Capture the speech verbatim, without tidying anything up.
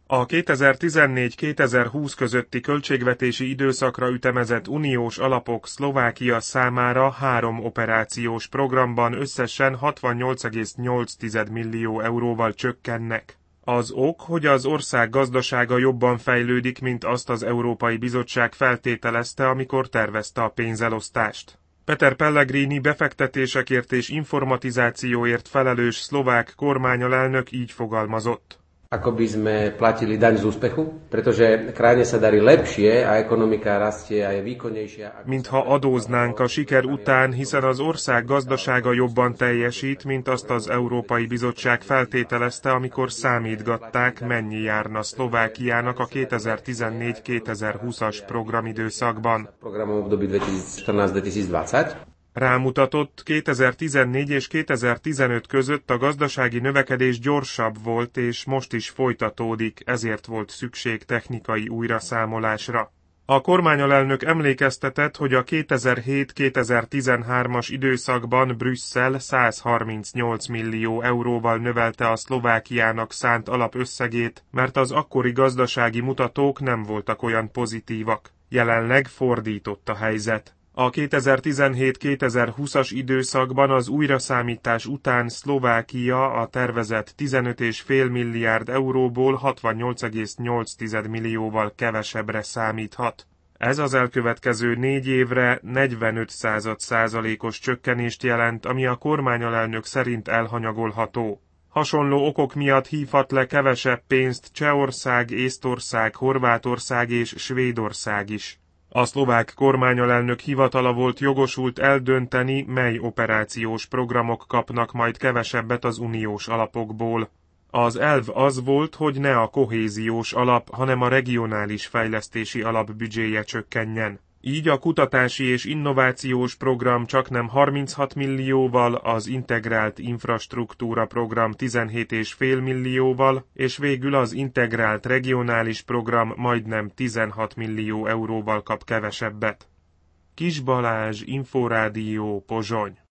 A kétezer-tizennégy-kétezer-húsz közötti költségvetési időszakra ütemezett uniós alapok Szlovákia számára három operációs programban összesen hatvannyolc egész nyolc millió euróval csökkennek. Az ok, hogy az ország gazdasága jobban fejlődik, mint azt az Európai Bizottság feltételezte, amikor tervezte a pénzelosztást. Peter Pellegrini befektetésekért és informatizációért felelős szlovák kormányalelnök így fogalmazott. Ako by sme platili daň z úspechu, pretože krajine sa darí lepšie a ekonomika rastie a je výkonnejšia. Mintha adóznánk a siker után, hiszen az ország gazdasága jobban teljesít, mint azt az Európai Bizottság feltételezte, amikor számítgatták, mennyi járna Szlovákiának a kétezer-tizennégy-kétezer-húszas programidőszakban. Programom období dvetisícštrnásť-dvetisícdvadsať. Rámutatott, kétezer-tizennégy és kétezer-tizenöt között a gazdasági növekedés gyorsabb volt és most is folytatódik, ezért volt szükség technikai újraszámolásra. A kormányalelnök emlékeztetett, hogy a kétezer-hét-kétezer-tizenhármas időszakban Brüsszel százharmincnyolc millió euróval növelte a Szlovákiának szánt alapösszegét, mert az akkori gazdasági mutatók nem voltak olyan pozitívak. Jelenleg fordított a helyzet. A kétezer-tizenhét-kétezer-húszas időszakban az újraszámítás után Szlovákia a tervezett tizenöt egész öt milliárd euróból hatvannyolc egész nyolc millióval kevesebbre számíthat. Ez az elkövetkező négy évre negyvenöt százalékos csökkenést jelent, ami a kormányalelnök szerint elhanyagolható. Hasonló okok miatt hívhat le kevesebb pénzt Csehország, Észtország, Horvátország és Svédország is. A szlovák kormányalelnök hivatala volt jogosult eldönteni, mely operációs programok kapnak majd kevesebbet az uniós alapokból. Az elv az volt, hogy ne a kohéziós alap, hanem a regionális fejlesztési alap büdzséje csökkenjen. Így a kutatási és innovációs program csaknem harminchat millióval, az integrált infrastruktúra program tizenhét egész öt millióval, és végül az integrált regionális program majdnem tizenhat millió euróval kap kevesebbet. Kis Balázs, Inforádió, Pozsony.